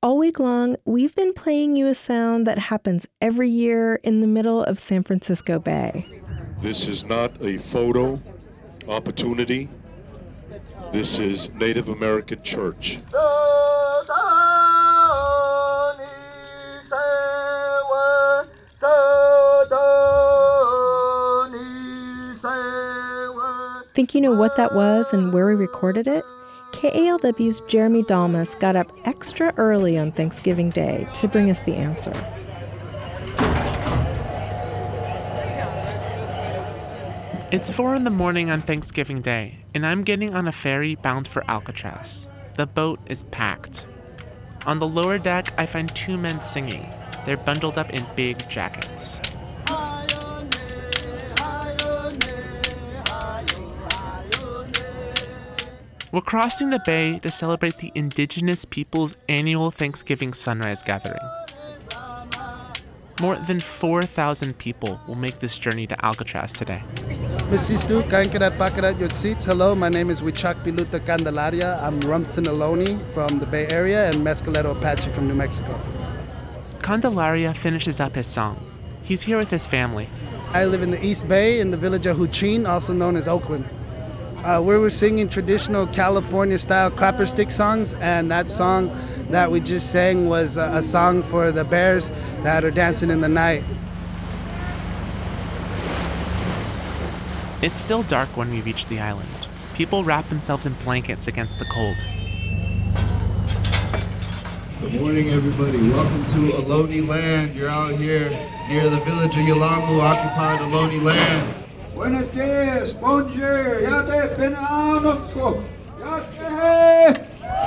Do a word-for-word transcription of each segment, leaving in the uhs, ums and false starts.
all week long, we've been playing you a sound that happens every year in the middle of San Francisco Bay. This is not a photo opportunity. This is Native American church. Think you know what that was and where we recorded it? K A L W's Jeremy Dalmas got up extra early on Thanksgiving Day to bring us the answer. It's four in the morning on Thanksgiving Day, and I'm getting on a ferry bound for Alcatraz. The boat is packed. On the lower deck, I find two men singing. They're bundled up in big jackets. We're crossing the bay to celebrate the indigenous people's annual Thanksgiving sunrise gathering. More than four thousand people will make this journey to Alcatraz today. Hello, my name is Wichak Piluta Candelaria. I'm Rumson Ohlone from the Bay Area and Mescalero Apache from New Mexico. Candelaria finishes up his song. He's here with his family. I live in the East Bay in the village of Huchin, also known as Oakland. Uh, we were singing traditional California-style clapper stick songs, and that song that we just sang was a, a song for the bears that are dancing in the night. It's still dark when we reach the island. People wrap themselves in blankets against the cold. Good morning, everybody. Welcome to Ohlone land. You're out here near the village of Yelamu, occupied Ohlone land. Buenos dias, bonjour, yate penanosko, yate,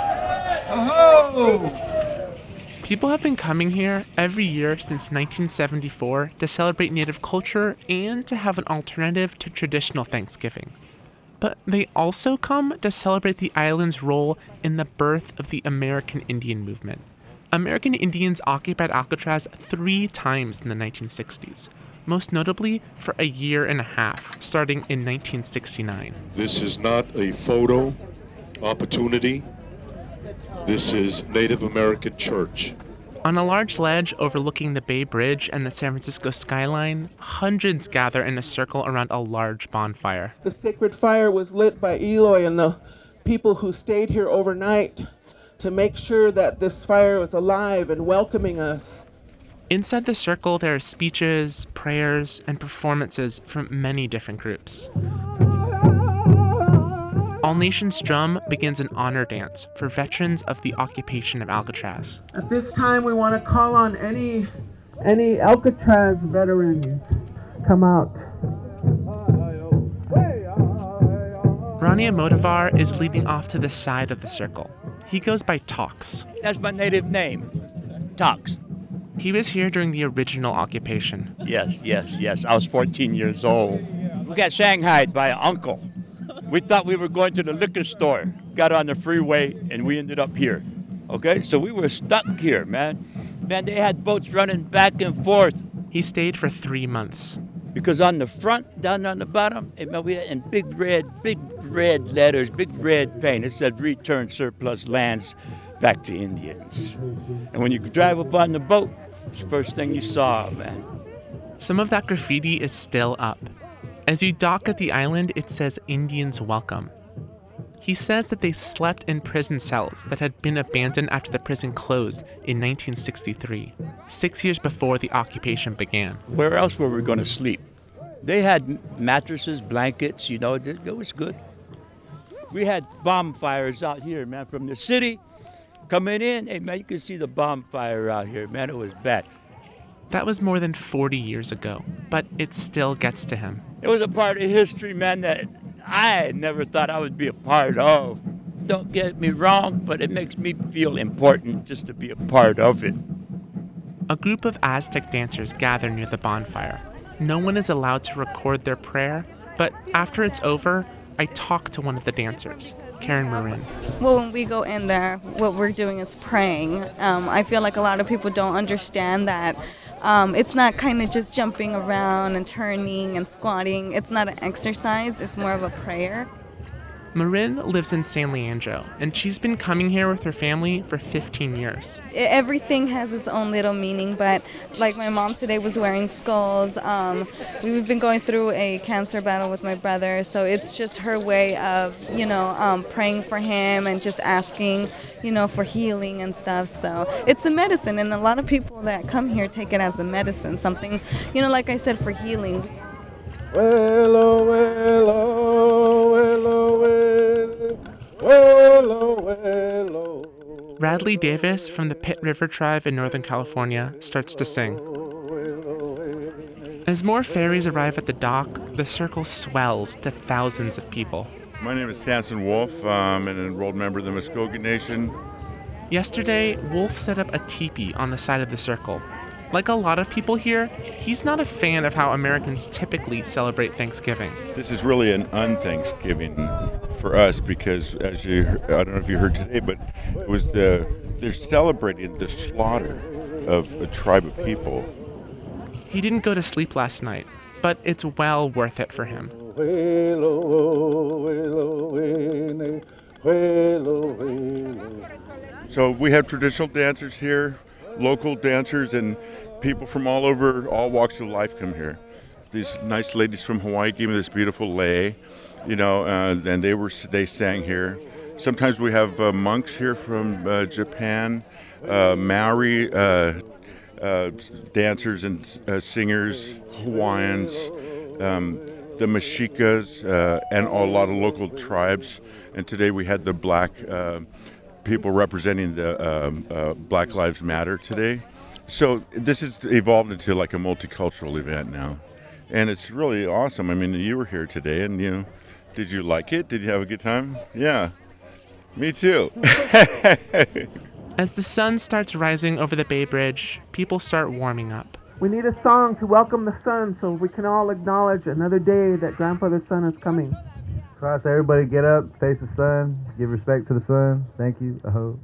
aho! People have been coming here every year since nineteen seventy-four to celebrate Native culture and to have an alternative to traditional Thanksgiving. But they also come to celebrate the island's role in the birth of the American Indian movement. American Indians occupied Alcatraz three times in the nineteen sixties. Most notably for a year and a half, starting in nineteen sixty-nine. This is not a photo opportunity. This is Native American church. On a large ledge overlooking the Bay Bridge and the San Francisco skyline, hundreds gather in a circle around a large bonfire. The sacred fire was lit by Eloy and the people who stayed here overnight to make sure that this fire was alive and welcoming us. Inside the circle, there are speeches, prayers, and performances from many different groups. All Nations Drum begins an honor dance for veterans of the occupation of Alcatraz. At this time, we want to call on any any Alcatraz veterans. Come out. Ronnie Amotivar is leading off to the side of the circle. He goes by Tox. That's my native name, Tox. He was here during the original occupation. Yes, yes, yes. I was fourteen years old. We got shanghaied by an uncle. We thought we were going to the liquor store. Got on the freeway, and we ended up here. Okay? So we were stuck here, man. Man, they had boats running back and forth. He stayed for three months. Because on the front, down on the bottom, we had in big red, big red letters, big red paint, it said return surplus lands back to Indians. And when you drive up on the boat, it's the first thing you saw, man. Some of that graffiti is still up. As you dock at the island, it says Indians welcome. He says that they slept in prison cells that had been abandoned after the prison closed in nineteen sixty-three, six years before the occupation began. Where else were we going to sleep? They had mattresses, blankets, you know, it was good. We had bonfires out here, man, from the city coming in. Hey, man, you could see the bonfire out here, man, it was bad. That was more than forty years ago, but it still gets to him. It was a part of history, man, that I never thought I would be a part of. Don't get me wrong, but it makes me feel important just to be a part of it. A group of Aztec dancers gather near the bonfire. No one is allowed to record their prayer, but after it's over, I talk to one of the dancers, Karen Marin. Well, when we go in there, what we're doing is praying. Um, I feel like a lot of people don't understand that um, it's not kind of just jumping around and turning and squatting. It's not an exercise. It's more of a prayer. Marin lives in San Leandro, and she's been coming here with her family for fifteen years. Everything has its own little meaning, but like my mom today was wearing skulls. Um, we've been going through a cancer battle with my brother, so it's just her way of, you know, um, praying for him and just asking, you know, for healing and stuff. So it's a medicine, and a lot of people that come here take it as a medicine, something, you know, like I said, for healing. Well, oh, well, oh, well, oh, well, well, oh, well, oh. Radley Davis from the Pitt River Tribe in Northern California starts to sing. As more ferries arrive at the dock, the circle swells to thousands of people. My name is Samson Wolf. I'm an enrolled member of the Muskogee Nation. Yesterday, Wolf set up a teepee on the side of the circle. Like a lot of people here, he's not a fan of how Americans typically celebrate Thanksgiving. This is really an un-Thanksgiving for us because, as you, I don't know if you heard today, but it was the they're celebrating the slaughter of a tribe of people. He didn't go to sleep last night, but it's well worth it for him. So we have traditional dancers here, local dancers, and people from all over, all walks of life come here. These nice ladies from Hawaii gave me this beautiful lei, you know, uh, and they were they sang here. Sometimes we have uh, monks here from uh, Japan, uh, Maori uh, uh, dancers and uh, singers, Hawaiians, um, the Meshikas, uh, and a lot of local tribes. And today we had the black uh, people representing the um, uh, Black Lives Matter today. So this has evolved into like a multicultural event now. And it's really awesome. I mean, you were here today, and you know, did you like it? Did you have a good time? Yeah, me too. As the sun starts rising over the Bay Bridge, people start warming up. We need a song to welcome the sun so we can all acknowledge another day that Grandfather Sun is coming. Cross, everybody get up, face the sun, give respect to the sun. Thank you, aho.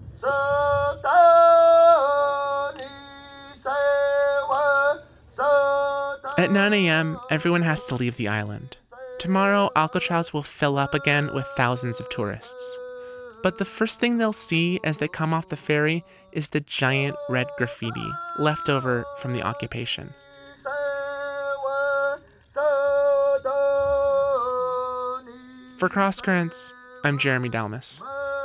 At nine a.m., everyone has to leave the island. Tomorrow, Alcatraz will fill up again with thousands of tourists. But the first thing they'll see as they come off the ferry is the giant red graffiti left over from the occupation. For Cross Currents, I'm Jeremy Dalmas.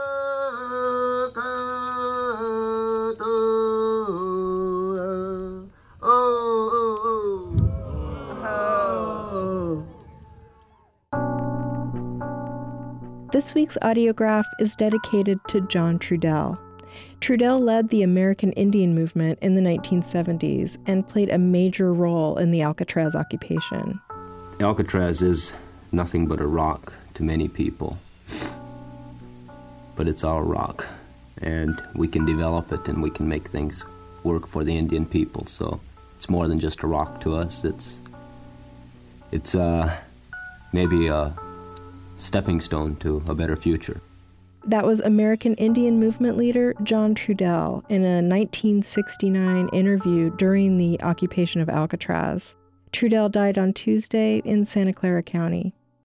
This week's Audiograph is dedicated to John Trudell. Trudell led the American Indian movement in the nineteen seventies and played a major role in the Alcatraz occupation. Alcatraz is nothing but a rock to many people, but it's our rock, and we can develop it and we can make things work for the Indian people. So it's more than just a rock to us. It's it's uh, maybe a stepping stone to a better future. That was American Indian movement leader John Trudell in a nineteen sixty-nine interview during the occupation of Alcatraz. Trudell died on Tuesday in Santa Clara County.